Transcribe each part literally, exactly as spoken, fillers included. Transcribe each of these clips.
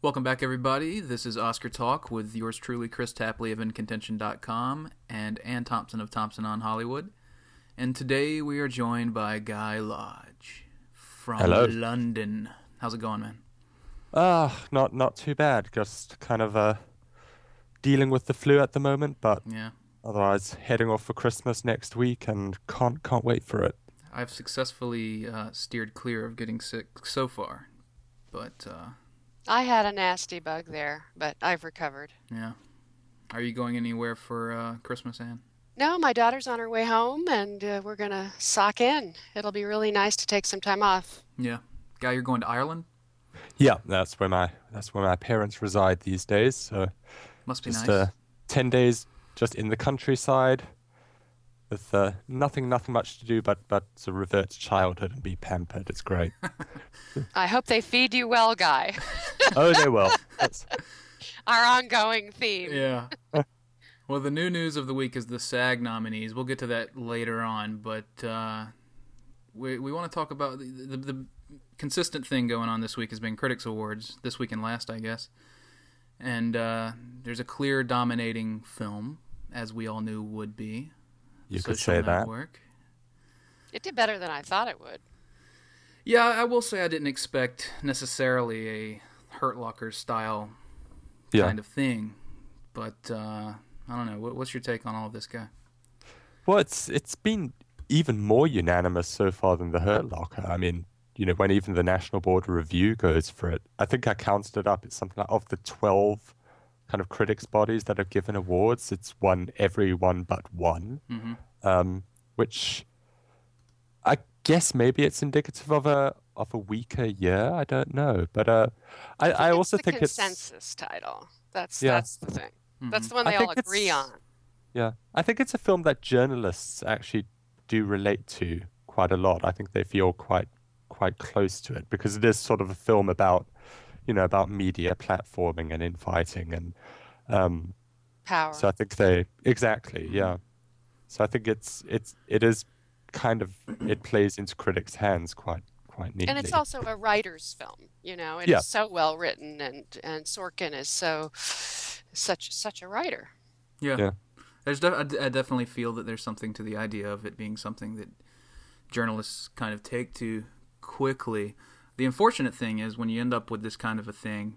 Welcome back, everybody. This is Oscar Talk with yours truly, Chris Tapley of In Contention dot com and Ann Thompson of Thompson on Hollywood. And today we are joined by Guy Lodge from Hello. London. How's it going, man? Uh, not not too bad. Just kind of uh dealing with the flu at the moment, but Yeah. otherwise heading off for Christmas next week and can't can't wait for it. I've successfully uh, steered clear of getting sick so far. But, uh, I had a nasty bug there, but I've recovered. yeah. Are you going anywhere for uh, Christmas, Ann? No, my daughter's on her way home, and uh, we're going to sock in. It'll be really nice to take some time off. Yeah. Guy, you're going to Ireland? Yeah, that's where my that's where my parents reside these days. So Must be just nice. uh ten days just in the countryside with uh, nothing nothing much to do but but to revert to childhood and be pampered. It's great. I hope they feed you well, Guy. Oh, they will. That's, Our ongoing theme. Yeah. Well, the new news of the week is the SAG nominees. We'll get to that later on, but uh, we we want to talk about the, the the consistent thing going on this week has been Critics Awards, this week and last, I guess. And uh, there's a clear dominating film, as we all knew would be. you could Social say that. Network. It did better than I thought it would. Yeah, I will say I didn't expect necessarily a Hurt Locker style Yeah. kind of thing, but uh, I don't know. What, what's your take on all of this, Guy? Well, it's it's been even more unanimous so far than the Hurt Locker. I mean, you know, when even the National Board of Review goes for it, I think I counted it up. It's something like of the twelve kind of critics bodies that have given awards, it's won every one but one, Mm-hmm. um, which I guess maybe it's indicative of a of a weaker year. I don't know, but uh, I I It's also the think it's consensus title. That's Yeah. that's the thing. That's the one I they think all agree it's- on. Yeah, I think it's a film that journalists actually do relate to quite a lot. I think they feel quite quite close to it because it is sort of a film about, you know, about media platforming and infighting, and um, Power. so I think they exactly, yeah. So I think it's it's it is kind of it plays into critics' hands quite quite neatly. And it's also a writer's film, you know. It is Yeah. so well written, and and Sorkin is so such such a writer. Yeah. Yeah. There's def- I d- I definitely feel that there's something to the idea of it being something that journalists kind of take to quickly. The unfortunate thing is when you end up with this kind of a thing,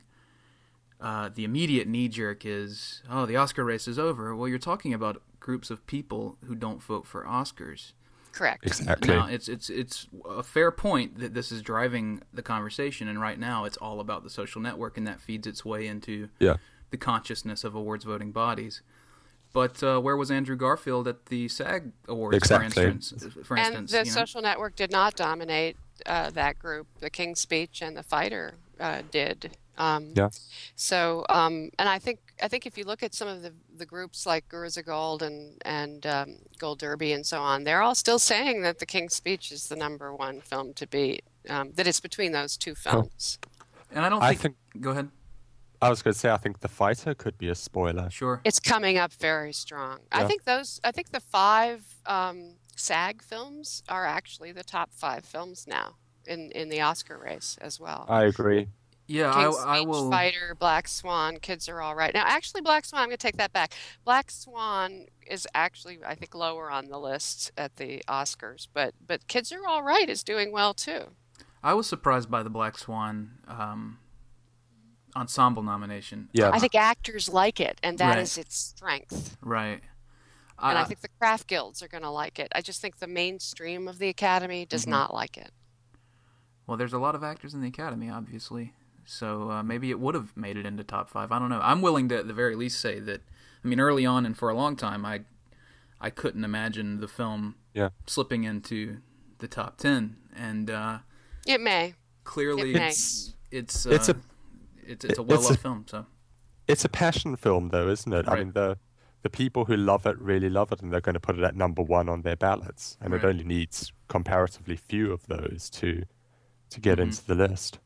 uh, the immediate knee-jerk is, oh, the Oscar race is over. Well, you're talking about groups of people who don't vote for Oscars. Correct. Exactly. Now, it's it's it's a fair point that this is driving the conversation, and right now it's all about the social network, and that feeds its way into Yeah. the consciousness of awards voting bodies. But uh, where was Andrew Garfield at the SAG Awards, Exactly. for instance? For And instance, the you know? social network did not dominate uh, that group. The King's Speech and the Fighter uh, did. Um, Yeah. So, um, and I think I think if you look at some of the, the groups like Gurza Gold and and um, Gold Derby and so on, they're all still saying that the King's Speech is the number one film to beat. Um, that it's between those two films. And I don't I think, think Go ahead. I was going to say I think The Fighter could be a spoiler. Sure. It's coming up very strong. I Yeah. think those. I think the five um, SAG films are actually the top five films now in in the Oscar race as well. I agree. Yeah, King's I, I Speech, will. Fighter, Black Swan, Kids Are All Right. Now, actually, Black Swan, I'm going to take that back. Black Swan is actually, I think, lower on the list at the Oscars, but but Kids Are All Right is doing well too. I was surprised by the Black Swan um, ensemble nomination. Yeah. I think actors like it, and that Right. is its strength. Right. And I think the craft guilds are going to like it. I just think the mainstream of the Academy does Mhm. not like it. Well, there's a lot of actors in the Academy, obviously. So uh, maybe it would have made it into top five. I don't know. I'm willing to, at the very least, say that. I mean, early on and for a long time, I, I couldn't imagine the film Yeah. slipping into the top ten. And uh, It may. clearly, It may. it's it's uh, It's a- it's, it's a it's well-loved a- film. So It's a passion film, though, isn't it? I Right. mean, the the people who love it really love it, and they're going to put it at number one on their ballots. And Right. it only needs comparatively few of those to to get Mhm. into the list.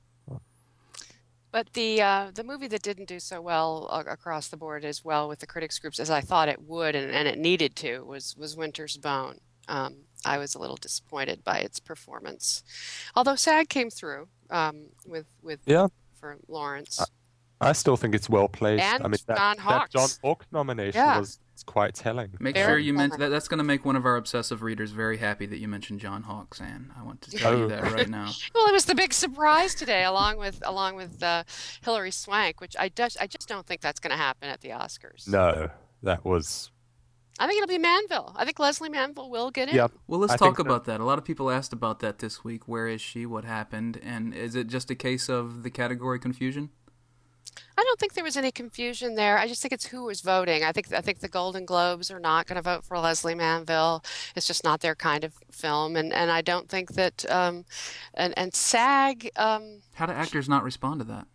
But the uh, the movie that didn't do so well uh, across the board as well with the critics groups as I thought it would and, and it needed to was was Winter's Bone. Um, I was a little disappointed by its performance, although SAG came through um, with with Yeah. for Lawrence. Uh, I still think it's well placed. And I mean, that, John that Hawkes. John Hawke nomination Yeah. was was quite telling. Make Very sure you mention telling. that. That's going to make one of our obsessive readers very happy that you mentioned John Hawkes, Anne. I want to tell you Oh. that right now. Well, it was the big surprise today, along with along with uh, Hilary Swank, which I just I just don't think that's going to happen at the Oscars. No, that was. I think it'll be Manville. I think Leslie Manville will get in. Yeah. Well, let's I talk think so. about that. A lot of people asked about that this week. Where is she? What happened? And is it just a case of the category confusion? I don't think there was any confusion there. I just think it's who was voting. I think I think the Golden Globes are not going to vote for Leslie Manville. It's just not their kind of film, and and I don't think that um, and and SAG. Um, How do actors not respond to that?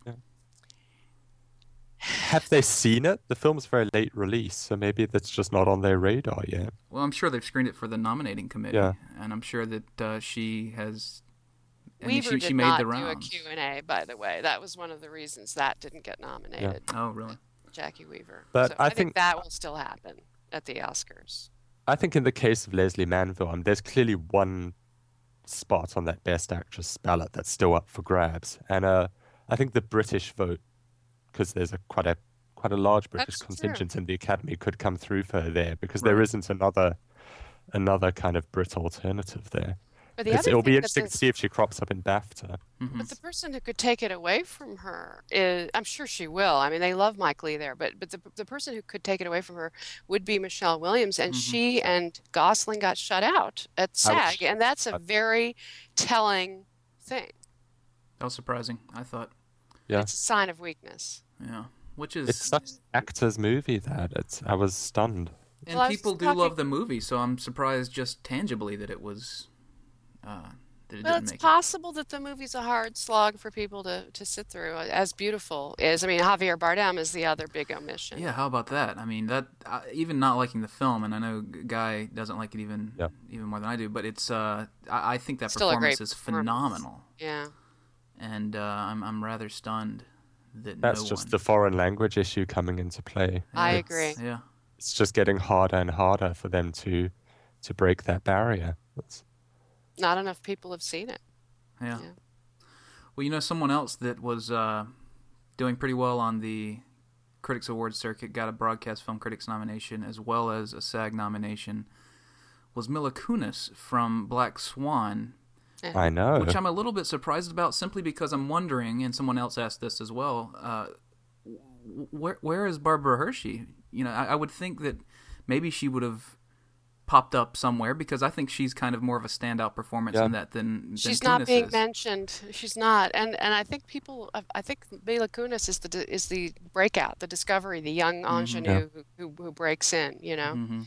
Have they seen it? The film's very late release, so maybe that's just not on their radar yet. Well, I'm sure they've screened it for the nominating committee, Yeah. and I'm sure that uh, she has. I mean, Weaver she, did she made not the do a rounds. Q and A, by the way. That was one of the reasons that didn't get nominated. Oh, really? Jackie Weaver. But So I I think think- that will still happen at the Oscars. I think in the case of Leslie Manville, um, there's clearly one spot on that Best Actress ballot that's still up for grabs, and uh, I think the British vote, because there's a quite a quite a large British That's true. contingent in the Academy, could come through for her there because there Right. isn't another another kind of Brit alternative there. But the It's- other it'll be thing that interesting the- to see if she crops up in BAFTA. Hmm. But the person who could take it away from her is, I'm sure she will. I mean, they love Mike Lee there, but but the the person who could take it away from her would be Michelle Williams, and Mhm. she and Gosling got shut out at SAG, and that's a I- very telling thing. That was surprising. I thought. Yeah. It's a sign of weakness. Yeah. Which is. It's such an actor's movie that it's. I was stunned. And Well, I was people do talking- love the movie, so I'm surprised just tangibly that it was. Uh, that it Well, didn't it's make it. possible that the movie's a hard slog for people to, to sit through, as beautiful is. I mean, Javier Bardem is the other big omission. Yeah, how about that? I mean, that uh, even not liking the film, and I know G- Guy doesn't like it even Yeah. even more than I do, but it's. Uh, I, I think that Still a great performance is performance. phenomenal, Yeah. and uh, I'm I'm rather stunned that That's no just one. the foreign language issue coming into play. I Yeah. agree. Yeah. It's just getting harder and harder for them to to break that barrier. It's, Not enough people have seen it. Yeah. Yeah. Well, you know, someone else that was uh, doing pretty well on the Critics Awards circuit got a Broadcast Film Critics nomination as well as a SAG nomination was Mila Kunis from Black Swan, I know. which I'm a little bit surprised about simply because I'm wondering, and someone else asked this as well, uh, wh- where where is Barbara Hershey? You know, I, I would think that maybe she would have popped up somewhere because I think she's kind of more of a standout performance Yeah. in that than, than She's not Kunis being is. mentioned. She's not, and and I think people. I- I think Mila Kunis is the is the breakout, the discovery, the young ingenue who, who who breaks in. You know, hmm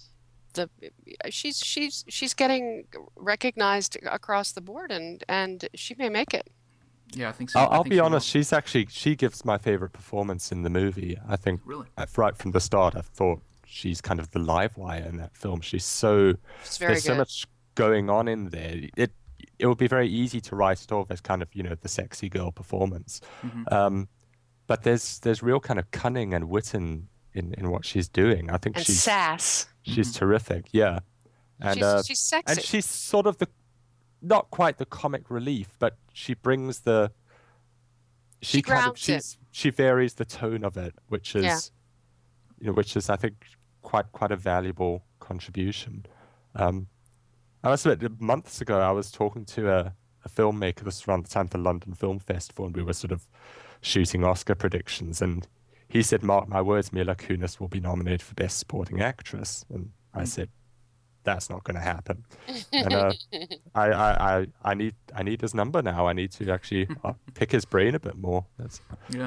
the she's she's she's getting recognized across the board, and and she may make it. Yeah, I think so. I'll, I I'll think be she honest. will. She's actually she gives my favorite performance in the movie. I think Really? uh, right from the start, I thought she's kind of the live wire in that film. She's so She's very there's good. so much going on in there. It it would be very easy to write it off as kind of you know the sexy girl performance, Mhm. um, but there's there's real kind of cunning and wit in in, in what she's doing. I think and she's sass. she's terrific. Yeah, and she's uh, she's sexy. and she's sort of the not quite the comic relief, but she brings the she, She kind of grounds it. she's she varies the tone of it, which is Yeah. you know which is I think quite quite a valuable contribution. Um, I must admit, months ago I was talking to a, a filmmaker. This was around the time of the London Film Festival, and we were sort of shooting Oscar predictions, and he said, "Mark my words, Mila Kunis will be nominated for Best Supporting Actress," and I said, "That's not going to happen." And uh, I, I, I, I need, I need his number now. I need to actually uh, pick his brain a bit more. That's, Yeah.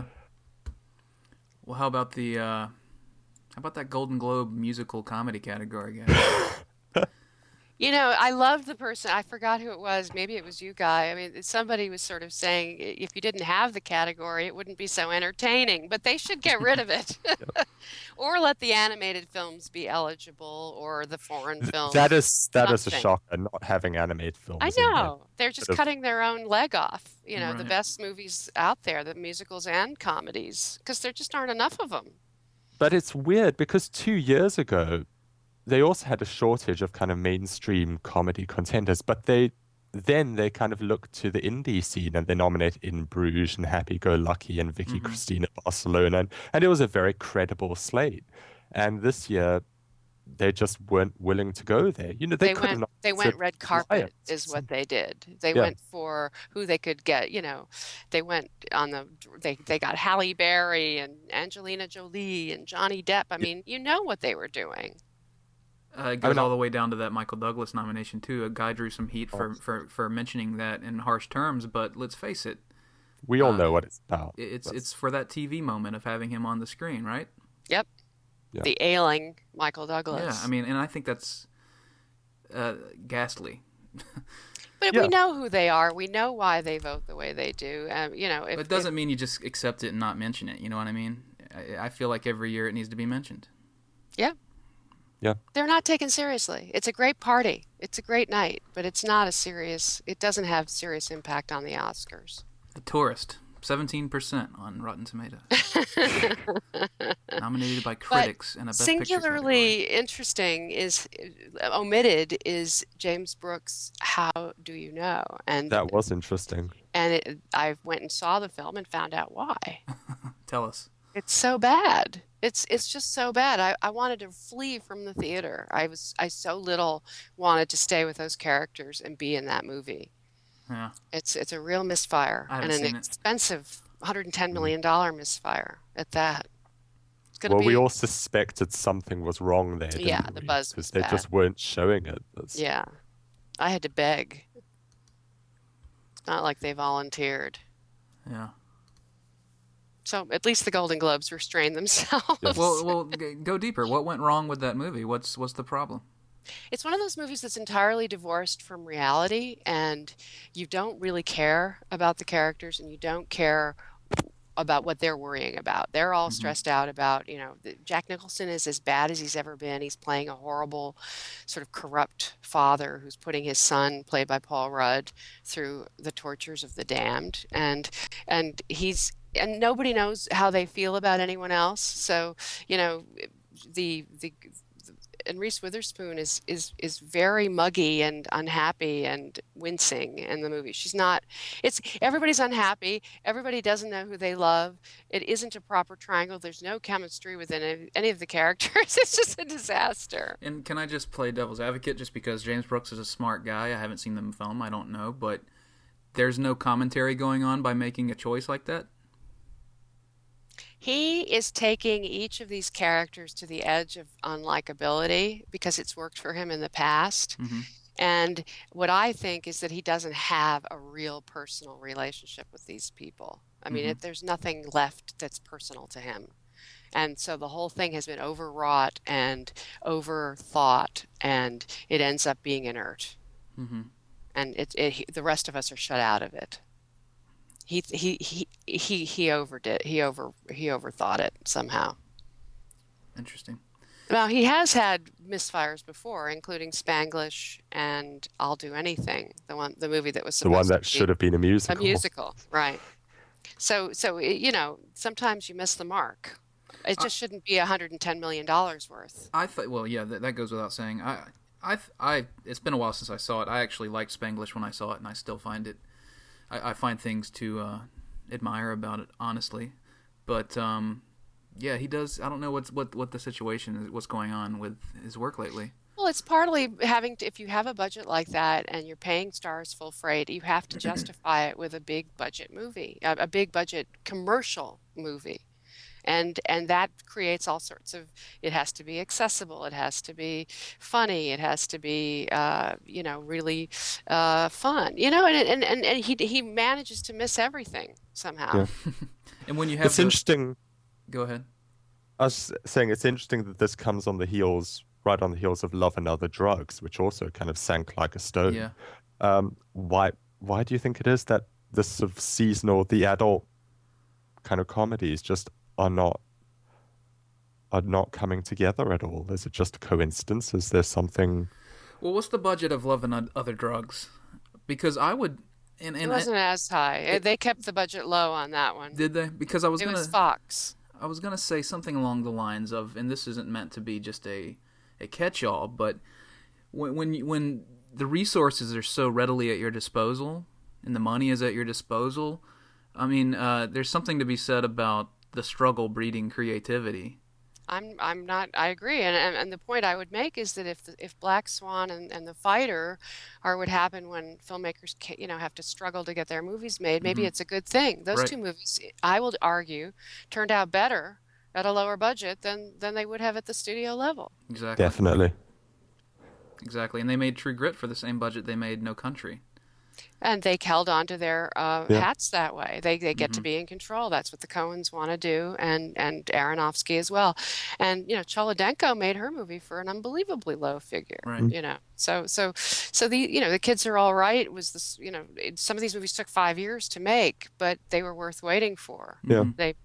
Well, how about the uh, how about that Golden Globe musical comedy category, guys? You know, I love the person. I forgot who it was. Maybe it was you, Guy. I mean, somebody was sort of saying i- if you didn't have the category, it wouldn't be so entertaining. But they should get rid of it, or let the animated films be eligible, or the foreign films. that is, that is a Something. shocker. Not having animated films. I in there. know. They're just Sort of- cutting their own leg off. You know, the Right. best movies out there, the musicals and comedies, because there just aren't enough of them. But it's weird because two years ago, they also had a shortage of kind of mainstream comedy contenders, but they then they kind of look to the indie scene and they nominate In Bruges and Happy Go Lucky and Vicky Mm-hmm. Cristina Barcelona. And, and it was a very credible slate. And this year, they just weren't willing to go there. You know, they, They could have went not they went said red carpet Lions or is what something. they did. They Yeah. went for who they could get, you know. They went on the they they got Halle Berry and Angelina Jolie and Johnny Depp. I mean, you know what they were doing. Uh, it goes mean, I- all the way down to that Michael Douglas nomination too. A guy drew some heat for, Oh. for, for mentioning that in harsh terms, but let's face it, We all Uh, know what it's about. it- it's That's- it's for that T V moment of having him on the screen, right? Yep. Yeah. The ailing Michael Douglas. Yeah, I mean, and I think that's uh, ghastly. But Yeah. we know who they are. We know why they vote the way they do. Um, you know, if, But it doesn't mean you just accept it and not mention it. You know what I mean? I, I feel like every year it needs to be mentioned. if, yeah, Yeah. they're not taken seriously. It's a great party. It's a great night, but it's not a serious. It doesn't have serious impact on the Oscars. The Tourist, seventeen percent on Rotten Tomatoes, nominated by critics and a Best Picture category. Singularly interesting is uh, omitted is James Brooks' "How Do You Know?" and That was interesting. and it, I went and saw the film and found out why. Tell us. It's so bad. It's it's just so bad. I, I wanted to flee from the theater. I was I so little wanted to stay with those characters and be in that movie. Yeah. It's it's a real misfire I and haven't an seen it. expensive one hundred ten million dollars misfire at that. It's gonna Well, be we all suspected something was wrong there. Yeah, didn't the we? buzz Because was they bad. just weren't showing it. That's, yeah. I had to beg. It's not like they volunteered. Yeah. So at least the Golden Globes restrained themselves. Yes. Well, well, g- go deeper. What went wrong with that movie? What's what's the problem? It's one of those movies that's entirely divorced from reality, and you don't really care about the characters, and you don't care about what they're worrying about. They're all stressed out about, you know, the, Jack Nicholson is as bad as he's ever been. He's playing a horrible, sort of corrupt father who's putting his son, played by Paul Rudd, through the tortures of the damned, and and he's and nobody knows how they feel about anyone else. So, you know, the the and Reese Witherspoon is is is very muggy and unhappy and wincing in the movie. She's not. It's everybody's unhappy. Everybody doesn't know who they love. It isn't a proper triangle. There's no chemistry within any, any of the characters. It's just a disaster. And can I just play devil's advocate just because James Brooks is a smart guy? I haven't seen the film. I don't know, but there's no commentary going on by making a choice like that. He is taking each of these characters to the edge of unlikability because it's worked for him in the past. Mhm. And what I think is that he doesn't have a real personal relationship with these people. I mean, Mhm. it, there's nothing left that's personal to him. And so the whole thing has been overwrought and overthought, and it ends up being inert. Mm-hmm. And it, it, he- the rest of us are shut out of it. He he he he he overdid. He over he overthought it somehow. Interesting. Now he has had misfires before, including Spanglish and I'll Do Anything, the one the movie that was the supposed one that to should be have been a a musical. musical, right? So so it- you know sometimes you miss the mark. It just shouldn't be one hundred ten million dollars worth. I thought. Well, yeah, that, that goes without saying. I, I, I. It's been a while since I saw it. I actually liked Spanglish when I saw it, and I still find it. I, I find things to uh, admire about it, honestly. But um, yeah, he does. I don't know what's what what the situation is. What's going on with his work lately? Well, it's partly having to, if you have a budget like that and you're paying stars full freight, you have to justify it with a big budget movie, a, a big budget commercial movie. And and that creates all sorts of, it has to be accessible, it has to be funny, it has to be, uh, you know, really uh, fun, you know, and, and, and, and he, he manages to miss everything somehow. Yeah. And when you have It's the, interesting. go ahead. I was saying it's interesting that this comes on the heels, right on the heels of Love and Other Drugs, which also kind of sank like a stone. Yeah. Um, why? Why do you think it is that this sort of seasonal, the adult kind of comedies just are not are not coming together at all? Is it just a coincidence? Is there something? Well, what's the budget of Love and Oth- Other Drugs? Because I would, and It and I, wasn't as high. It- they kept the budget low on that one. did they? Because I was It gonna. was Fox. I was gonna say something along the lines of, and this isn't meant to be just a, a catch-all, but when when you, when the resources are so readily at your disposal, and the money is at your disposal. I mean, uh, there's something to be said about the struggle breeding creativity. I'm I'm not I agree, and and, and the point I would make is that if the, if Black Swan and, and The Fighter are what happen when filmmakers ca- you know have to struggle to get their movies made, maybe Mhm. it's a good thing. Those Right. two movies, I will argue, turned out better at a lower budget than than they would have at the studio level. Exactly. Definitely. Exactly. And they made True Grit for the same budget they made No Country. And they held on to their uh, Yeah. hats that way. They they get to Mhm. be in control. That's what the Coens want to do, and and Aronofsky as well. And you know, Cholodenko made her movie for an unbelievably low figure. Right. You know, so so so the you know the Kids Are All Right was this. You know, it, some of these movies took five years to make, but they were worth waiting for. Yeah. Mhm. They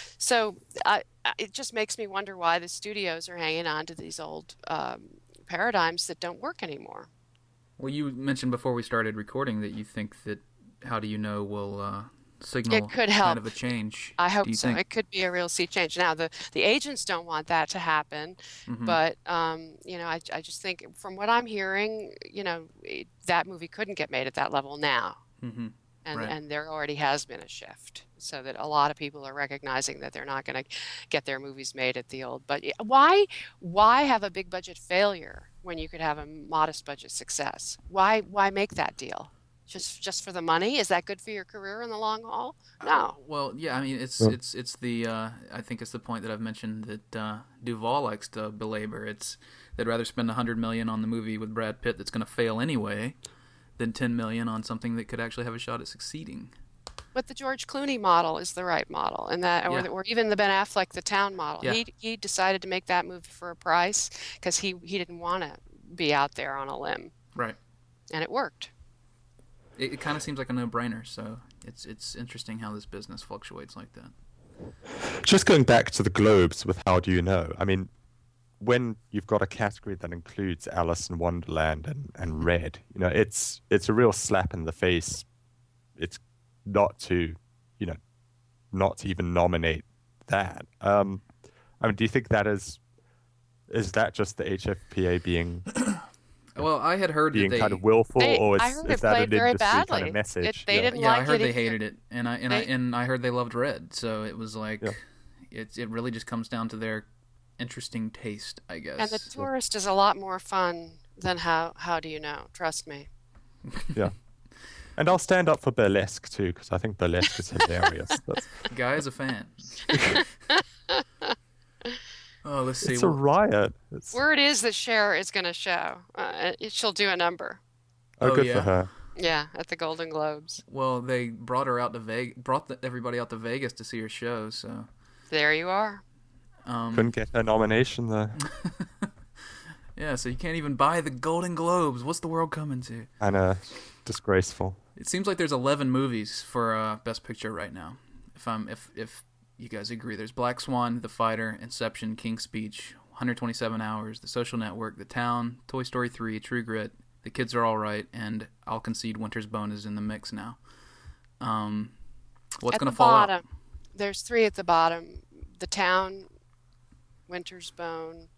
so I, I- it just makes me wonder why the studios are hanging on to these old um, paradigms that don't work anymore. Well, you mentioned before we started recording that you think that How Do You Know will uh, signal could kind help. of a change. I Do hope you so. think? It could be a real sea change. Now, the, the agents don't want that to happen, Mhm. but um, you know, I, I just think from what I'm hearing, you know, it, that movie couldn't get made at that level now, Mhm. and Right. and there already has been a shift, so that a lot of people are recognizing that they're not going to get their movies made at the old. But why why have a big budget failure when you could have a modest budget success? Why why make that deal? Just just for the money? Is that good for your career in the long haul? No. Well, yeah, I mean, it's Yeah. it's it's the uh, I think it's the point that I've mentioned that uh, Duvall likes to belabor. It's they'd rather spend a hundred million on the movie with Brad Pitt that's going to fail anyway, than ten million on something that could actually have a shot at succeeding. But the George Clooney model is the right model, and that, or, Yeah. or even the Ben Affleck, the Town model. Yeah. He he decided to make that movie for a price because he he didn't want to be out there on a limb, Right. and it worked. It, it kind of seems like a no-brainer. So it's it's interesting how this business fluctuates like that. Just going back to the Globes with How Do You Know? I mean, when you've got a category that includes Alice in Wonderland and, and Red, you know, it's it's a real slap in the face. It's not to, you know, not to even nominate that. Um, I mean, do you think that is is that just the H F P A being Well, I had heard being that they kind of willful, They- or is, I heard is it that played an very industry kind badly. of message? It- they Yeah. didn't yeah, I like heard it they either. hated it, and I and I They- and I heard they loved Red. So it was like Yeah. it's it really just comes down to their interesting taste, I guess. And the Tourist is a lot more fun than how how do you know? Trust me. Yeah. And I'll stand up for Burlesque too, because I think Burlesque is hilarious. That's, Guy is a fan. Oh, let's see. it's a riot. It's, Word is that Cher is going to show. Uh, it- she'll do a number. oh, Oh, good yeah? for her. Yeah, at the Golden Globes. Well, they brought her out to Vegas, brought the, everybody out to Vegas to see her show. So, There you are. um, Couldn't get a nomination though. yeah. So you can't even buy the Golden Globes. What's the world coming to? And uh, disgraceful. It seems like there's eleven movies for uh, Best Picture right now. If I'm if if you guys agree, there's Black Swan, The Fighter, Inception, King's Speech, one hundred twenty-seven hours, The Social Network, The Town, Toy Story three, True Grit, The Kids Are All Right, and I'll concede Winter's Bone is in the mix now. Um, what's At going the to fall out? bottom, there's three at the bottom: The Town, Winter's Bone,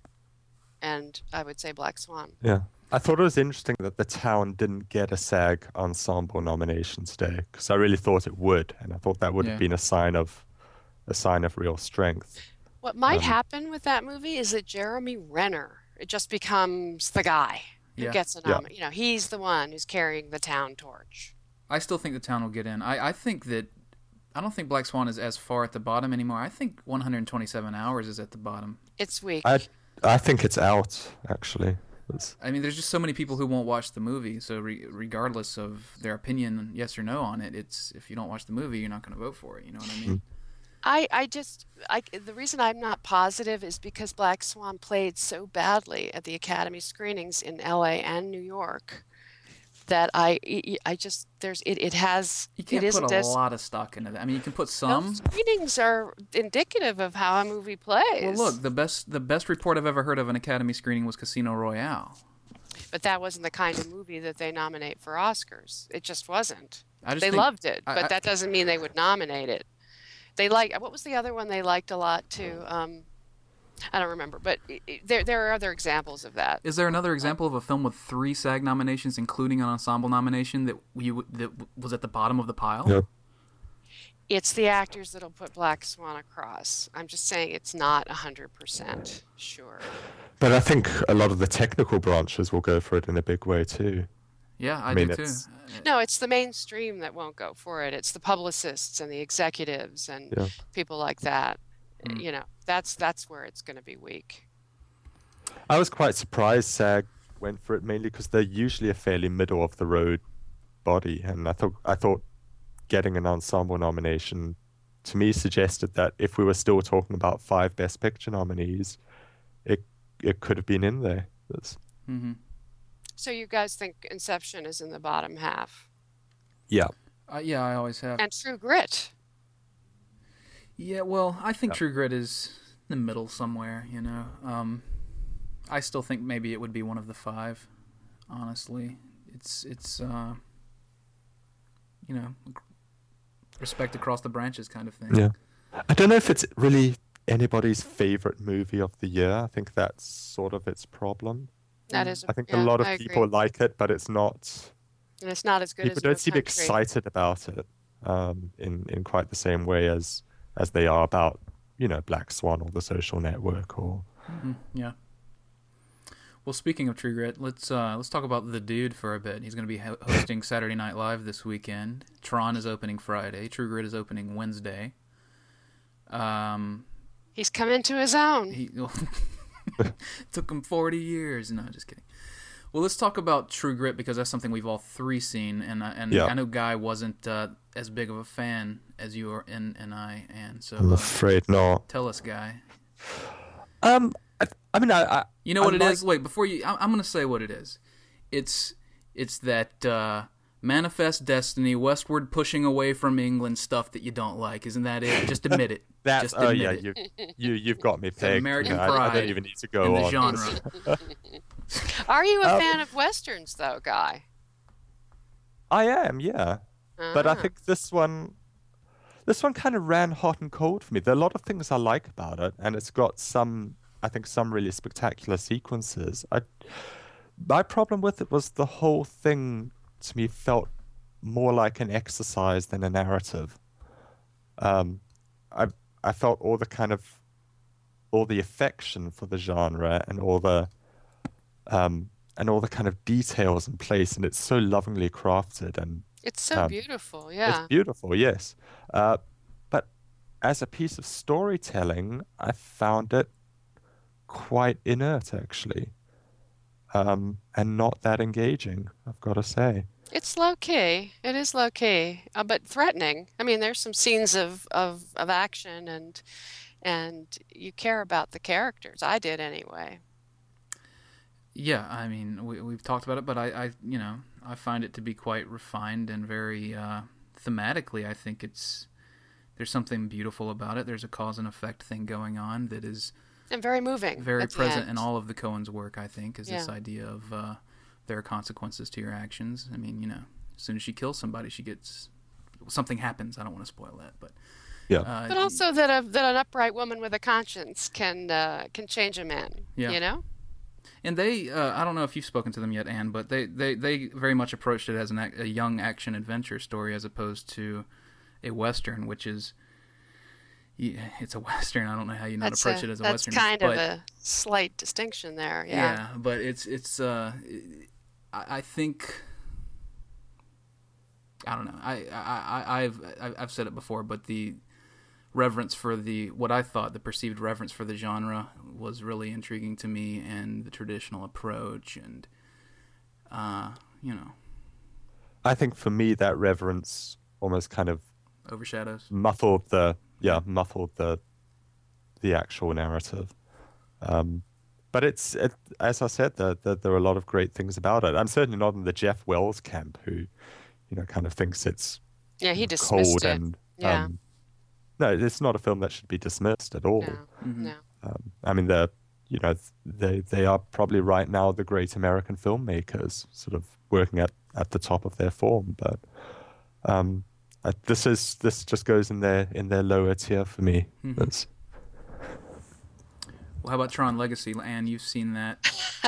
and I would say Black Swan. Yeah. I thought it was interesting that The Town didn't get a SAG Ensemble nomination today, because I really thought it would, and I thought that would Yeah. have been a sign of a sign of real strength. What might Um, happen with that movie is that Jeremy Renner it just becomes the guy who Yeah. gets a Yeah. nom. You know, he's the one who's carrying the Town torch. I still think The Town will get in. I, I think that I don't think Black Swan is as far at the bottom anymore. I think one hundred twenty-seven hours is at the bottom. It's weak. I I think it's out actually. It's, I mean, there's just so many people who won't watch the movie. So re- regardless of their opinion, yes or no on it, it's if you don't watch the movie, you're not going to vote for it. You know what I mean? I, I just I, the reason I'm not positive is because Black Swan played so badly at the Academy screenings in L A and New York that I I just there's it, it has You can't it put isn't a as lot of stock into that. I mean, you can put those some. screenings are indicative of how a movie plays. Well, look, the best the best report I've ever heard of an Academy screening was Casino Royale. but that wasn't the kind of movie that they nominate for Oscars. It just wasn't. I just They think, loved it, I- but I- that doesn't mean they would nominate it. They like what was the other one they liked a lot too? Um, I don't remember, but i- i- there there are other examples of that. Is there another example of a film with three SAG nominations, including an ensemble nomination, that you that was at the bottom of the pile? Yeah. It's the actors that'll put Black Swan across. I'm just saying it's not one hundred percent sure. But I think a lot of the technical branches will go for it in a big way too. Yeah, I, I mean, do too. it's- No, it's the mainstream that won't go for it. It's the publicists and the executives and Yeah. people like that. Mm. You know, that's that's where it's going to be weak. I was quite surprised SAG went for it mainly because they're usually a fairly middle of the road body, and I thought I thought getting an ensemble nomination to me suggested that if we were still talking about five Best Picture nominees, it it could have been in there. That's, hmm So you guys think Inception is in the bottom half, yeah, Uh, yeah, I always have. and True Grit? Yeah, well, I think Yeah. True Grit is in the middle somewhere, you know. Um, I still think maybe it would be one of the five, honestly. It's, it's uh, you know, respect across the branches kind of thing. yeah. I don't know if it's really anybody's favorite movie of the year. I think that's sort of its problem. That is, I think yeah, a lot of I agree. people like it, but it's not. and it's not as good People as don't No seem Country. excited about it um, in in quite the same way as as they are about, you know, Black Swan or The Social Network or. Mhm, yeah. Well, speaking of True Grit, let's uh, let's talk about the dude for a bit. He's going to be ho- hosting Saturday Night Live this weekend. Tron is opening Friday. True Grit is opening Wednesday. Um, He's come into his own. he took him forty years. No, just kidding. Well, let's talk about True Grit because that's something we've all three seen, and I, and Yeah. I know Guy wasn't uh, as big of a fan as you are, and and I, and so I'm uh, afraid not. tell us, Guy. Um, I, I mean, I, I You know what I it like- is? Wait, before you, I- I'm going to say what it is. It's it's that uh, manifest destiny, westward pushing away from England stuff that you don't like. Isn't that it? Just admit it. That's Just oh admit yeah, it. you you you've got me pegged. American you know, I, I pride don't even need to in go the on. genre. Are you a Um, fan of westerns, though, Guy? I am, yeah, but I Ah. think this one, this one kind of ran hot and cold for me. There are a lot of things I like about it, and it's got some, I think, some really spectacular sequences. I, my problem with it was the whole thing to me felt more like an exercise than a narrative. Um, I I felt all the kind of all the affection for the genre and all the um and all the kind of details in place, and it's so lovingly crafted and It's so um, beautiful, it's yeah. beautiful, yes. Uh, but as a piece of storytelling, I found it quite inert, actually, um, and not that engaging, I've got to say. It's low key. It is low key, uh, but threatening. I mean, there's some scenes of, of, of action and and you care about the characters. I did anyway. Yeah, I mean, we, we've talked about it, but I, I, you know, I find it to be quite refined and very uh, thematically. I think it's there's something beautiful about it. There's a cause and effect thing going on that is And very moving very at the present end. in all of the Coen's work. I think is this Yeah. idea of uh, there are consequences to your actions. I mean, you know, as soon as she kills somebody, she gets something happens. I don't want to spoil that, but Yeah. uh, But also that a that an upright woman with a conscience can uh, can change a man. Yeah. You know? And they, uh, I don't know if you've spoken to them yet, Anne, but they, they, they very much approached it as an, ac- a young action adventure story as opposed to a Western, which is, yeah, it's a Western. I don't know how you not That's approach a, it as a that's Western. kind but, of a slight distinction there. Yeah. yeah, but it's, it's, uh, I, I think, I don't know. I, I, I, I've, I've I've said it before, but the reverence for the, what I thought, the perceived reverence for the genre was really intriguing to me, and the traditional approach, and, uh, you know, I think for me that reverence almost kind of overshadows. muffled the yeah muffled the the actual narrative. Um, but it's it, as I said, there, there there are a lot of great things about it. I'm certainly not in the Jeff Wells camp, who, you know, kind of thinks it's Yeah, he dismissed cold it. and Yeah. um, no, it's not a film that should be dismissed at all. No, Mhm. no. Um, I mean, they're you know they they are probably right now the great American filmmakers, sort of working at, at the top of their form. But um, uh, this is this just goes in their in their lower tier for me. Mhm. That's, Well, how about Tron Legacy? Anne, you've seen that.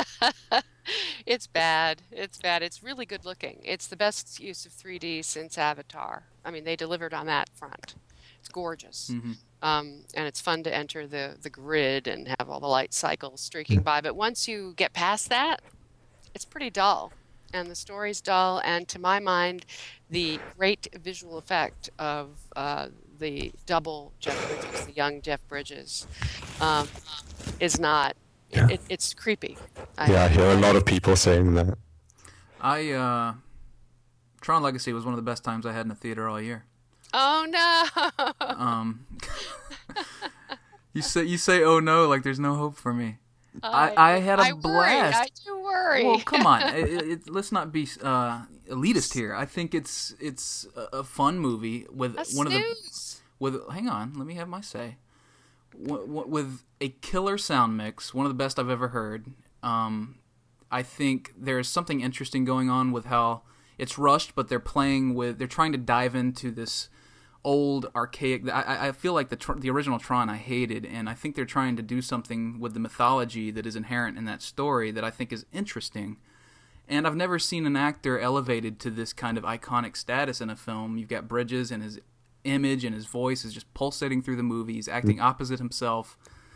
It's bad. It's bad. It's really good looking. It's the best use of three D since Avatar. I mean, they delivered on that front. It's gorgeous. Mm-hmm. Um, and it's fun to enter the, the grid and have all the light cycles streaking by. But once you get past that, it's pretty dull. And the story's dull. And to my mind, the great visual effect of uh, the double Jeff Bridges, the young Jeff Bridges, um, is not. Yeah. It, it's creepy. Yeah, I hear a lot of people saying that. I uh, Tron Legacy was one of the best times I had in the theater all year. Oh no! Um, you say you say oh no like there's no hope for me. I, I, I had a I blast. Worry. I do worry. Well, come on, it, it, let's not be uh, elitist here. I think it's it's a, a fun movie with a one snooze. of the with. Hang on, let me have my say. With a killer sound mix, one of the best I've ever heard. Um, I think there's something interesting going on with how it's rushed, but they're playing with. They're trying to dive into this old archaic. I, I feel like the the original Tron I hated, and I think they're trying to do something with the mythology that is inherent in that story that I think is interesting. And I've never seen an actor elevated to this kind of iconic status in a film. You've got Bridges and his image and his voice is just pulsating through the movie. He's acting opposite himself.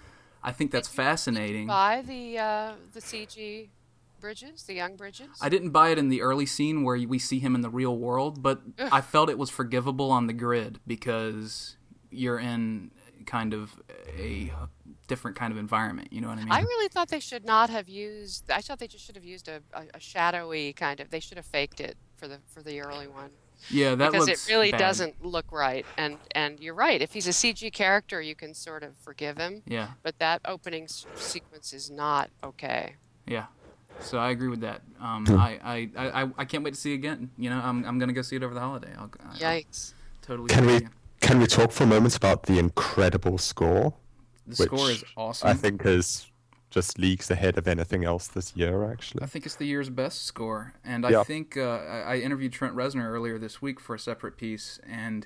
I think that's fascinating. Buy the uh, the C G Bridges, the young Bridges. I didn't buy it in the early scene where we see him in the real world, but Ugh. I felt it was forgivable on the grid because you're in kind of a different kind of environment. You know what I mean? I really thought they should not have used. I thought they just should have used a, a, a shadowy kind of. They should have faked it for the for the early one. Yeah, that because looks it really bad. doesn't look right, and and you're right. If he's a C G character, you can sort of forgive him. Yeah. But that opening s- sequence is not okay. Yeah. So I agree with that. Um, I, I, I, I can't wait to see it again. You know, I'm I'm gonna go see it over the holiday. I'll, Yikes! I'll totally. Can we again. can we talk for a moment about the incredible score? The score is awesome. I think is just leagues ahead of anything else this year, actually. I think it's the year's best score. And I yeah. think uh, I, I interviewed Trent Reznor earlier this week for a separate piece, and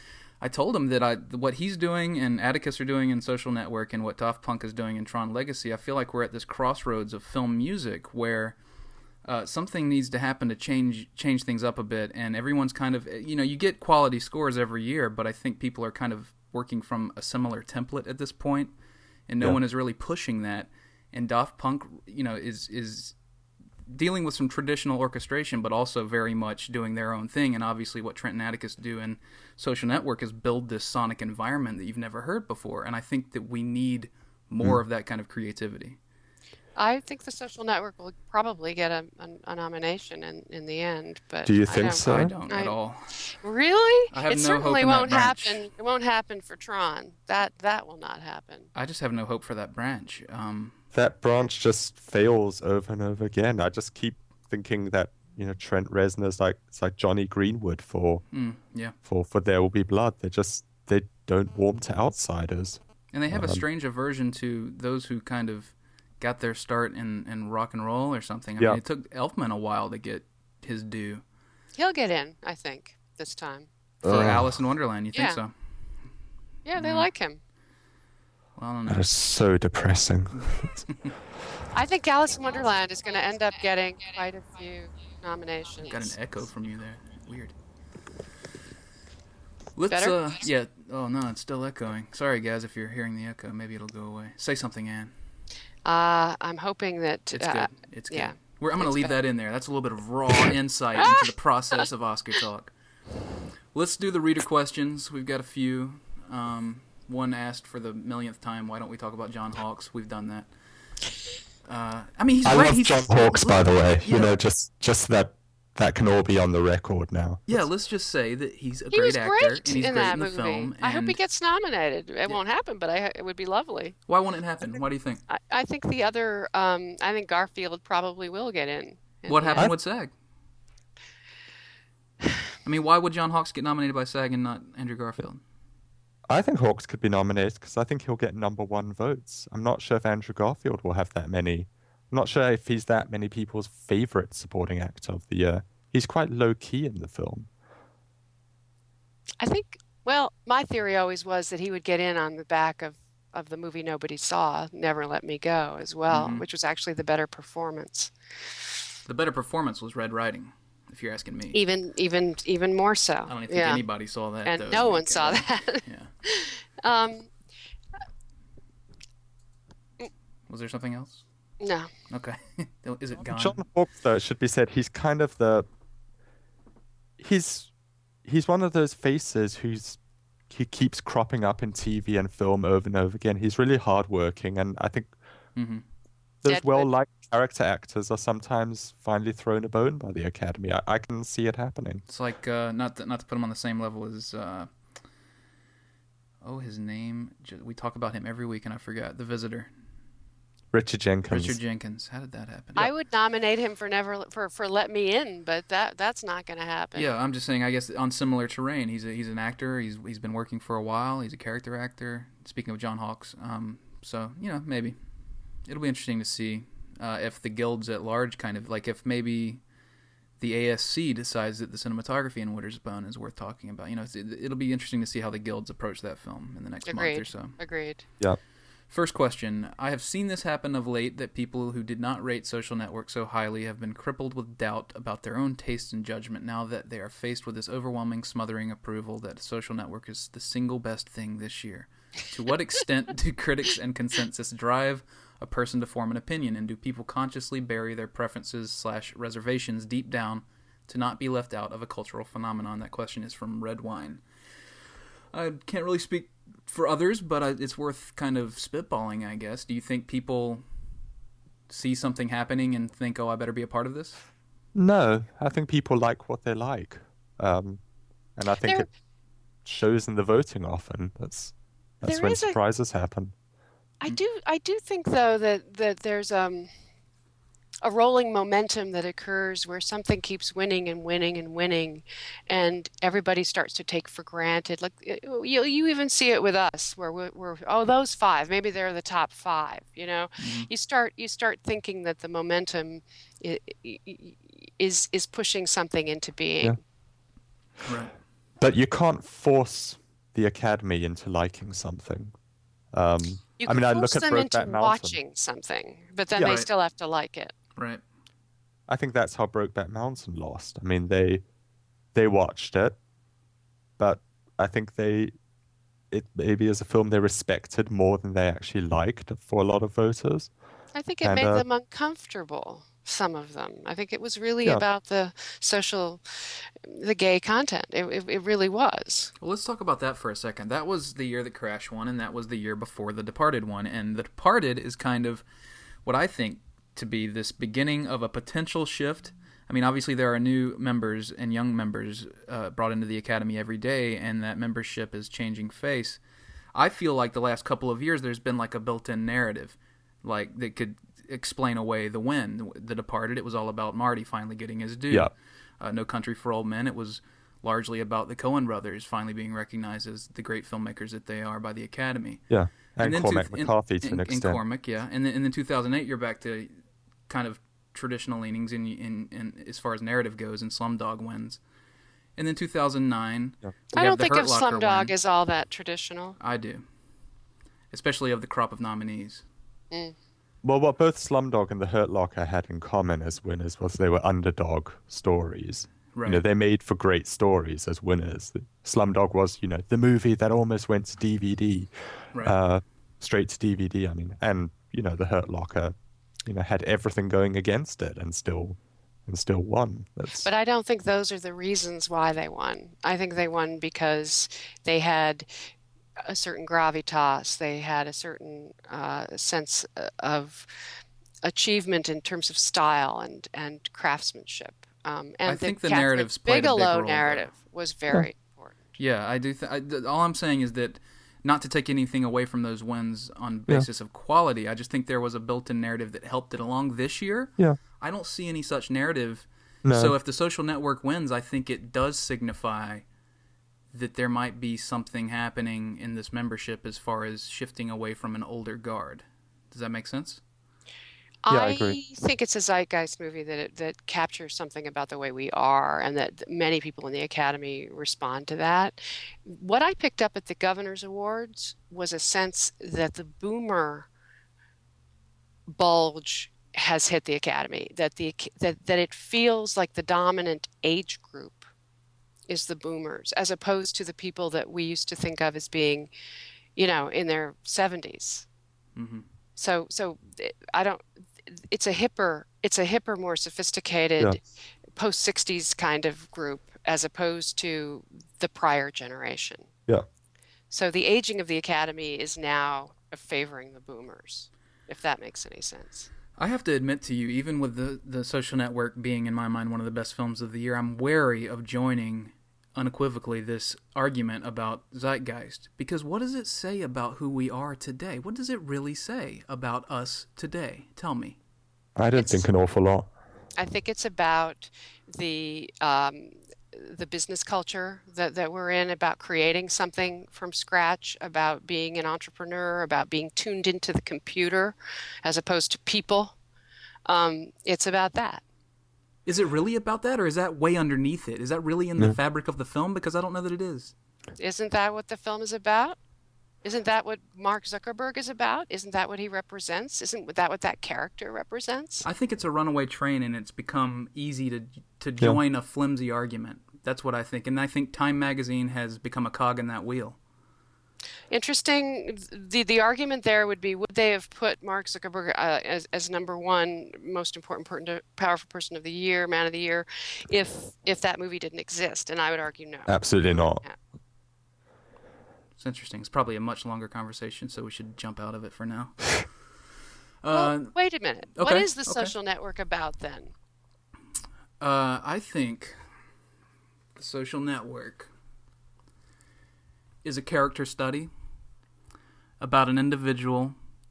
I told him that I what he's doing and Atticus are doing in Social Network and what Daft Punk is doing in Tron Legacy, I feel like we're at this crossroads of film music where uh, something needs to happen to change change things up a bit, and everyone's kind of, you know, you get quality scores every year, but I think people are kind of working from a similar template at this point, and no yeah. one is really pushing that. And Daft Punk, you know, is is dealing with some traditional orchestration, but also very much doing their own thing. And obviously what Trent and Atticus do in Social Network is build this sonic environment that you've never heard before. And I think that we need more mm. of that kind of creativity. I think the Social Network will probably get a, a, a nomination in, in the end. But do you I think don't, so? I don't I, at all. Really? I have it no certainly hope in won't that branch. happen. It won't happen for Tron. That that will not happen. I just have no hope for that branch. Um, that branch just fails over and over again. I just keep thinking that, you know, Trent Reznor's like it's like Johnny Greenwood for mm, yeah for for There Will Be Blood. They just they don't warm to outsiders. And they have um, a strange aversion to those who kind of got their start in, in rock and roll or something. I yeah. mean, it took Elfman a while to get his due. He'll get in, I think, this time. For uh, Alice in Wonderland, you think yeah. so? Yeah, they mm. like him. Well, I don't know. That is so depressing. I think Alice in Wonderland is going to end up getting quite a few nominations. Got an echo from you there. Weird. Let's, Better? uh, yeah. Oh, no, it's still echoing. Sorry, guys, if you're hearing the echo. Maybe it'll go away. Say something, Anne. Uh, I'm hoping that... It's uh, good. It's good. Yeah. We're, I'm going to leave good. that in there. That's a little bit of raw insight into the process of Oscar talk. Let's do the reader questions. We've got a few. Um, one asked for the millionth time, why don't we talk about John Hawkes? We've done that. Uh, I mean, he's I great. love he's, John Hawkes, by the way. Yeah. You know, just just that that can all be on the record now. Yeah, let's just say that he's a he great was actor great and he's in great that in the movie. film. I hope he and- gets nominated. It Yeah. won't happen, but I, it would be lovely. Why won't it happen? Why do you think? I, I think the other... Um, I think Garfield probably will get in. in What the happened end. with SAG? I mean, why would John Hawkes get nominated by SAG and not Andrew Garfield? I think Hawkes could be nominated because I think he'll get number one votes. I'm not sure if Andrew Garfield will have that many. I'm not sure if he's that many people's favorite supporting actor of the year. He's quite low-key in the film. I think, well, my theory always was that he would get in on the back of, of the movie nobody saw, Never Let Me Go, as well, Mhm. which was actually the better performance. The better performance was Red Riding, if you're asking me. Even even even more so. I don't even think yeah. anybody saw that. And though, no as one Nick saw Cave. that. Yeah. um, Was there something else? no. Okay. Is it gone? John Hawke, though, it should be said, he's kind of the he's he's one of those faces who's he keeps cropping up in T V and film over and over again. He's really hardworking, and I think hmm those Deadwood. well-liked character actors are sometimes finally thrown a bone by the Academy. I, I can see it happening. It's like uh, not to, not to put him on the same level as uh, oh his name. J- We talk about him every week, and I forgot. The Visitor, Richard Jenkins. Richard Jenkins. How did that happen? I would nominate him for never for, for Let Me In, but that that's not going to happen. Yeah, I'm just saying. I guess on similar terrain, he's a, he's an actor. He's he's been working for a while. He's a character actor. Speaking of John Hawkes, um, so you know maybe it'll be interesting to see uh, if the guilds at large kind of like if maybe the A S C decides that the cinematography in Winter's Bone is worth talking about. You know, it's, it, it'll be interesting to see how the guilds approach that film in the next Agreed. month or so. Agreed. Yeah. First question. I have seen this happen of late that people who did not rate Social Network so highly have been crippled with doubt about their own taste and judgment now that they are faced with this overwhelming, smothering approval that Social Network is the single best thing this year. To what extent do critics and consensus drive a person to form an opinion, and do people consciously bury their preferences slash reservations deep down to not be left out of a cultural phenomenon? That question is from Red Wine. I can't really speak for others, but I, it's worth kind of spitballing, I guess. Do you think people see something happening and think, oh, I better be a part of this? No, I think people like what they like. Um, and I think There- it shows in the voting often. That's that's There when is a- surprises happen. I do I do think though that that there's um a rolling momentum that occurs where something keeps winning and winning and winning, and everybody starts to take for granted. Like you, you even see it with us, where we're, we're oh those five, maybe they're the top five. You know, Mm-hmm. you start you start thinking that the momentum i- i- i- is is pushing something into being. Yeah. Right. But you can't force the Academy into liking something. Um, You I can mean, I force look at them into Brokeback Mountain. watching something, but then Yeah. they Right. still have to like it. Right. I think that's how Brokeback Mountain lost. I mean, they they watched it, but I think they it maybe as a film they respected more than they actually liked for a lot of voters. I think it And, made uh, them uncomfortable, some of them. I think it was really Yeah. about the social, the gay content. It, it, it really was. Well, let's talk about that for a second. That was the year that Crash won, and that was the year before The Departed won. And The Departed is kind of what I think to be this beginning of a potential shift. I mean, obviously there are new members and young members uh, brought into the Academy every day, and that membership is changing face. I feel like the last couple of years there's been like a built-in narrative, like that could explain away the win. The Departed, it was all about Marty finally getting his due. Yeah. Uh, No Country for Old Men, it was largely about the Coen brothers finally being recognized as the great filmmakers that they are by the Academy. Yeah, and, then Cormac two- in- McCarthy to in, an in extent. Cormac, yeah. And then, and then two thousand eight, you're back to kind of traditional leanings in, in, in as far as narrative goes, and Slumdog wins. And then two thousand nine, Yeah. we I have don't the think Hurt of Locker Slumdog win. as all that traditional. I do, especially of the crop of nominees. Well, what both Slumdog and The Hurt Locker had in common as winners was they were underdog stories. Right. You know, they made for great stories as winners. Slumdog was, you know, the movie that almost went to D V D, Right. uh, straight to D V D. I mean, and you know, The Hurt Locker, you know, had everything going against it and still, and still won. That's But I don't think those are the reasons why they won. I think they won because they had a certain gravitas. They had a certain uh, sense of achievement in terms of style and, and craftsmanship. Um, and I think the Catherine narratives played a big Bigelow role, though. narrative was very important. Yeah, I do. Th- I, th- all I'm saying is that not to take anything away from those wins on Yeah. basis of quality. I just think there was a built-in narrative that helped it along this year. yeah. I don't see any such narrative. No. So if the Social Network wins, I think it does signify that there might be something happening in this membership as far as shifting away from an older guard. Does that make sense? Yeah, I agree. I think it's a zeitgeist movie that it, that captures something about the way we are, and that many people in the Academy respond to that. What I picked up at the Governor's Awards was a sense that the boomer bulge has hit the Academy, that the that that it feels like the dominant age group is the boomers, as opposed to the people that we used to think of as being, you know, in their seventies. Mm-hmm. So so I don't. It's a hipper. It's a hipper, more Yeah. sophisticated post sixties kind of group, as opposed to the prior generation. Yeah. So the aging of the Academy is now favoring the boomers, if that makes any sense. I have to admit to you, even with the, the Social Network being, in my mind, one of the best films of the year, I'm wary of joining unequivocally this argument about zeitgeist. Because what does it say about who we are today? What does it really say about us today? Tell me. I don't It's, think an awful lot. I think it's about the um, the business culture that, that we're in, about creating something from scratch, about being an entrepreneur, about being tuned into the computer as opposed to people. Um, it's about that. Is it really about that, or is that way underneath it? Is that really in the Yeah. fabric of the film? Because I don't know that it is. Isn't that what the film is about? Isn't that what Mark Zuckerberg is about? Isn't that what he represents? Isn't that what that character represents? I think it's a runaway train, and it's become easy to to Yeah. join a flimsy argument. That's what I think. And I think Time Magazine has become a cog in that wheel. Interesting. The the argument there would be, would they have put Mark Zuckerberg uh, as as number one most important, important, powerful person of the year, man of the year, if if that movie didn't exist? And I would argue no. Absolutely not. Yeah. It's interesting. It's probably a much longer conversation, so we should jump out of it for now. Well, Uh, wait a minute. What okay, is the okay. Social Network about then? uh, I think The Social Network is a character study about an individual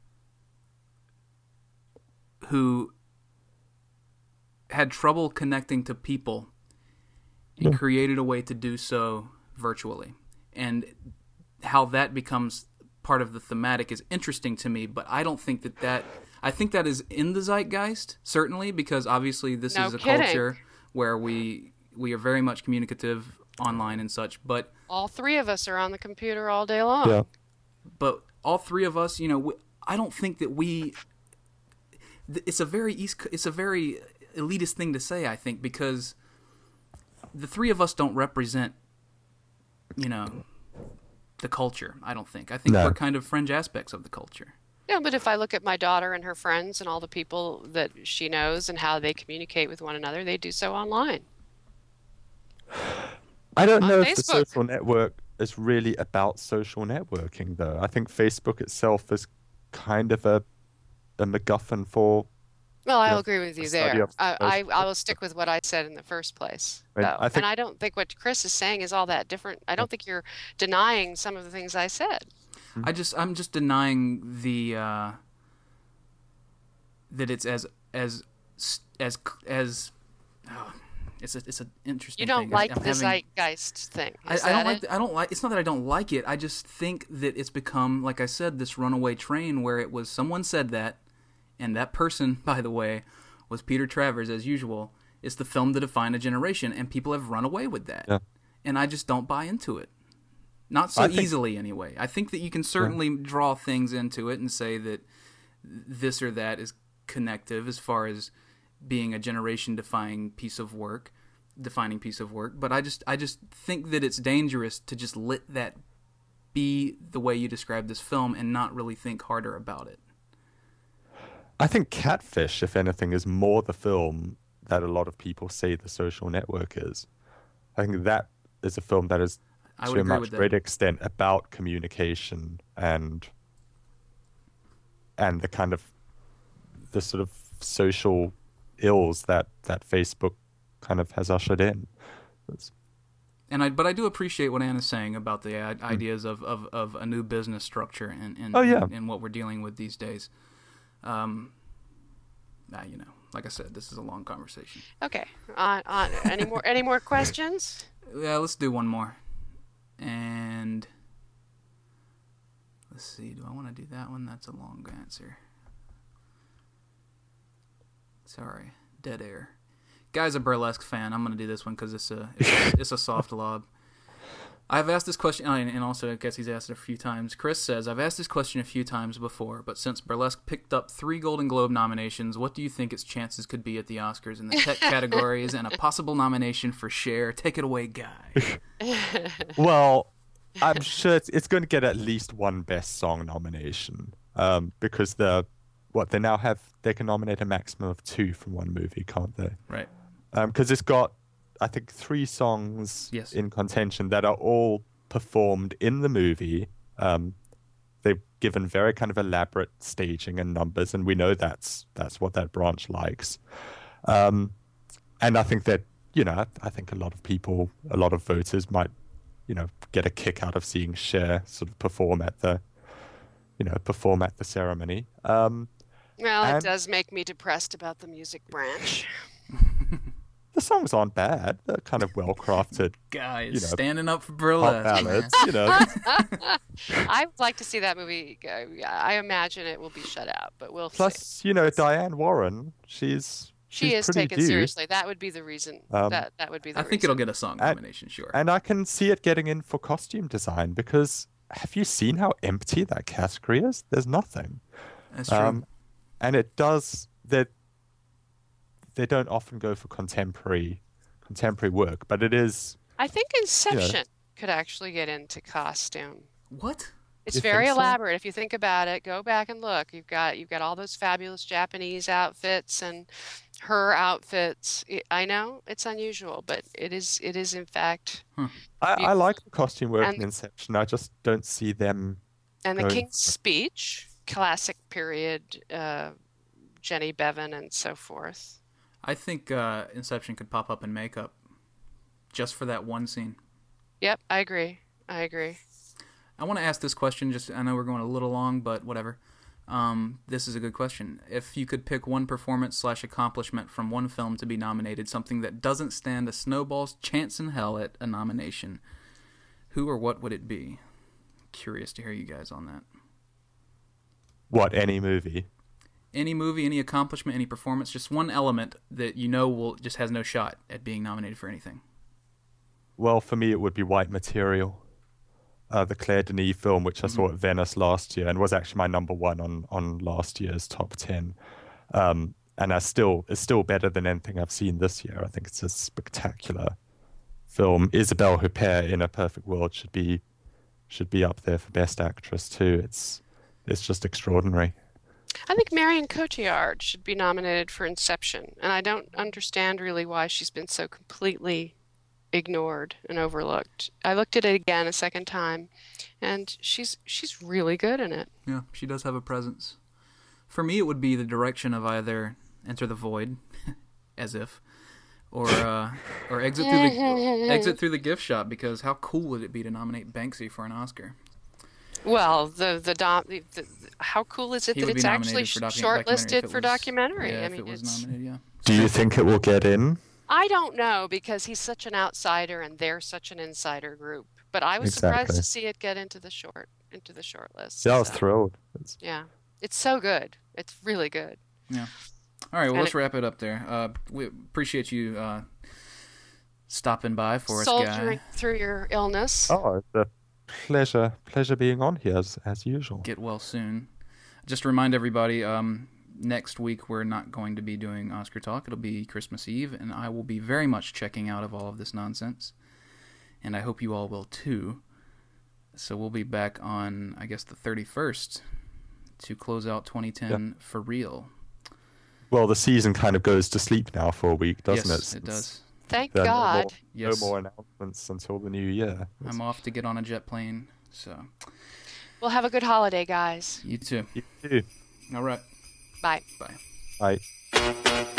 who had trouble connecting to people and Yeah. created a way to do so virtually. And how that becomes part of the thematic is interesting to me, but I don't think that that... I think that is in the zeitgeist, certainly, because obviously this No is a kidding. culture where we we are very much communicative online and such, but All three of us are on the computer all day long. Yeah. but all three of us, you know, we, I don't think that we. th- It's a very east. Co- It's a very elitist thing to say, I think, because the three of us don't represent, you know, the culture. I don't think. I think No. we're kind of fringe aspects of the culture. Yeah, but if I look at my daughter and her friends and all the people that she knows and how they communicate with one another, they do so online. I don't On know if the Facebook. social network is really about social networking, though. I think Facebook itself is kind of a a MacGuffin for. Well, I'll Yeah, agree with a you study there. of I, I, social I will stick with what I said in the first place, I mean, though. I think- And I don't think what Chris is saying is all that different. I don't think you're denying some of the things I said. I just I'm just denying the uh, that it's as as as as. Oh, it's a it's an interesting. You don't thing. like I'm the having- zeitgeist thing. I, Is I don't that like. it? The, I don't like. It's not that I don't like it. I just think that it's become, like I said, this runaway train where it was someone said that, and that person, by the way, was Peter Travers as usual. It's the film to define a generation, and people have run away with that. Yeah. And I just don't buy into it. Not so I think- easily, anyway. I think that you can certainly draw things into it and say that this or that is connective as far as being a generation-defining piece of work, defining piece of work. But I just, I just think that it's dangerous to just let that be the way you describe this film and not really think harder about it. I think Catfish, if anything, is more the film that a lot of people say The Social Network is. I think that is a film that is I would to a agree much with that. greater extent about communication and and the kind of the sort of social ills that that Facebook kind of has ushered in. It's- And I, but I do appreciate what Anna's saying about the i- ideas of, of, of a new business structure and, and, Oh, yeah. and, and what we're dealing with these days. Um, ah, you know, like I said, this is a long conversation. Okay. On, on, any more any more questions? Yeah, let's do one more. And let's see, do I want to do that one? That's a long answer. Sorry, dead air. Guy's a burlesque fan. I'm gonna do this one because it's a it's, it's a soft lob. I've asked this question, and also I guess he's asked it a few times. Chris says, I've asked this question a few times before, but since Burlesque picked up three Golden Globe nominations, what do you think its chances could be at the Oscars in the tech categories and a possible nomination for Cher? Take it away, Guy. Well, I'm sure it's, it's going to get at least one Best Song nomination, um, because the what they now have, they can nominate a maximum of two from one movie, can't they? Right. Because um, it's got, I think, three songs yes. in contention that are all performed in the movie. Um, they've given very kind of elaborate staging and numbers, and we know that's that's what that branch likes. Um, and I think that, you know, I, I think a lot of people, a lot of voters might, you know, get a kick out of seeing Cher sort of perform at the, you know, perform at the ceremony. Um, well, and... it does make me depressed about the music branch. The songs aren't bad. They're kind of well crafted. Guys, you know, standing up for burlesque. Ballads, you know. I would like to see that movie. I imagine it will be shut out, but we'll Plus, see. you know, Diane Warren, she's she she's is pretty taken due. seriously. That would be the reason. Um, that that would be the I reason. think it'll get a song nomination, and, sure. And I can see it getting in for costume design, because have you seen how empty that category is? There's nothing. That's true. Um, and it does that. They don't often go for contemporary contemporary work, but it is. I think Inception you know, could actually get into costume. What? It's You very think so? elaborate. If you think about it, go back and look. You've got you've got all those fabulous Japanese outfits and her outfits. I know it's unusual, but it is it is in fact. Hmm. I, I like the costume work And- in Inception. I just don't see them. And the going King's for it. Speech, classic period, uh, Jenny Bevan and so forth. I think uh, Inception could pop up in makeup just for that one scene. Yep, I agree. I agree. I want to ask this question. Just I know we're going a little long, but whatever. Um, this is a good question. If you could pick one performance slash accomplishment from one film to be nominated, something that doesn't stand a snowball's chance in hell at a nomination, who or what would it be? Curious to hear you guys on that. What, any movie? Any movie, any accomplishment, any performance, just one element that you know will just has no shot at being nominated for anything. Well, for me, it would be White Material, uh, the Claire Denis film, which I Mm-hmm. saw at Venice last year and was actually my number one on, on last year's top ten. Um, and I still it's still better than anything I've seen this year. I think it's a spectacular film. Isabelle Huppert in A Perfect World should be should be up there for Best Actress too. It's it's just extraordinary. I think Marion Cotillard should be nominated for Inception, and I don't understand really why she's been so completely ignored and overlooked. I looked at it again a second time, and she's she's really good in it. Yeah, she does have a presence. For me, it would be the direction of either Enter the Void, as if, or uh, or exit through the exit through the gift shop. Because how cool would it be to nominate Banksy for an Oscar? Well, the the, dom- the, the how cool is it He that would it's be actually nominated for docu- documentary if shortlisted it for was- documentary? Yeah, I if mean, it was it's. nominated, yeah. Do you think it will get in? I don't know because he's such an outsider and they're such an insider group. But I was surprised Exactly. to see it get into the short into the short list. Yeah, I was so, thrilled. It's, yeah, it's so good. It's really good. Yeah. All right, well, And let's it- wrap it up there. Uh, we appreciate you uh, stopping by for us, Soldiering Guy. through your illness. oh, it's a pleasure pleasure being on here as as usual. Get well soon. Just to remind everybody, um, next week we're not going to be doing Oscar Talk. It'll be Christmas Eve, and I will be very much checking out of all of this nonsense. And I hope you all will too. So we'll be back on, I guess, the thirty-first to close out twenty ten for real. Well, the season kind of goes to sleep now for a week, doesn't yes, it? it does. Thank There are God. No more, Yes. no more announcements until the new year. I'm off to get on a jet plane, so Well, have a good holiday, guys. you too. You too. All right. Bye. Bye. Bye.